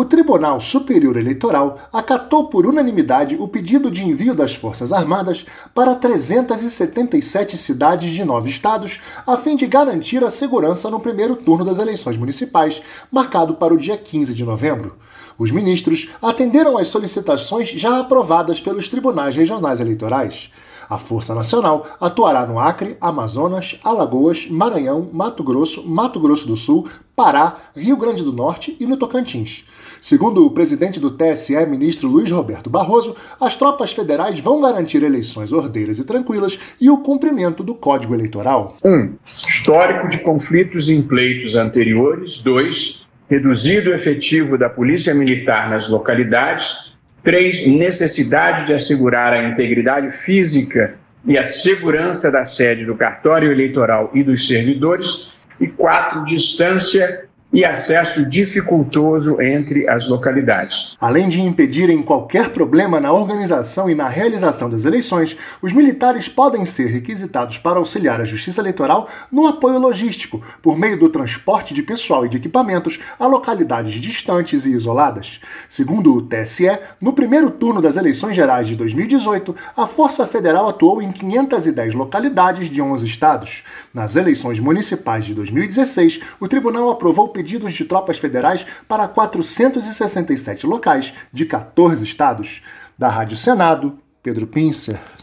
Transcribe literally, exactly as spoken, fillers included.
O Tribunal Superior Eleitoral acatou por unanimidade o pedido de envio das Forças Armadas para trezentas e setenta e sete cidades de nove estados, a fim de garantir a segurança no primeiro turno das eleições municipais, marcado para o dia quinze de novembro. Os ministros atenderam às solicitações já aprovadas pelos tribunais regionais eleitorais. A Força Nacional atuará no Acre, Amazonas, Alagoas, Maranhão, Mato Grosso, Mato Grosso do Sul, Pará, Rio Grande do Norte e no Tocantins. Segundo o presidente do T S E, ministro Luiz Roberto Barroso, as tropas federais vão garantir eleições ordeiras e tranquilas e o cumprimento do Código Eleitoral. um. Histórico de conflitos em pleitos anteriores. dois. Reduzido o efetivo da Polícia Militar nas localidades. três. Necessidade de assegurar a integridade física e a segurança da sede do cartório eleitoral e dos servidores. E quatro. Distância e acesso dificultoso entre as localidades. Além de impedirem qualquer problema na organização e na realização das eleições, os militares podem ser requisitados para auxiliar a Justiça Eleitoral no apoio logístico, por meio do transporte de pessoal e de equipamentos a localidades distantes e isoladas. Segundo o T S E, no primeiro turno das eleições gerais de dois mil e dezoito, a Força Federal atuou em quinhentas e dez localidades de onze estados. Nas eleições municipais de dois mil e dezesseis, o tribunal aprovou pedidos de tropas federais para quatrocentos e sessenta e sete locais de quatorze estados. Da Rádio Senado, Pedro Pincer.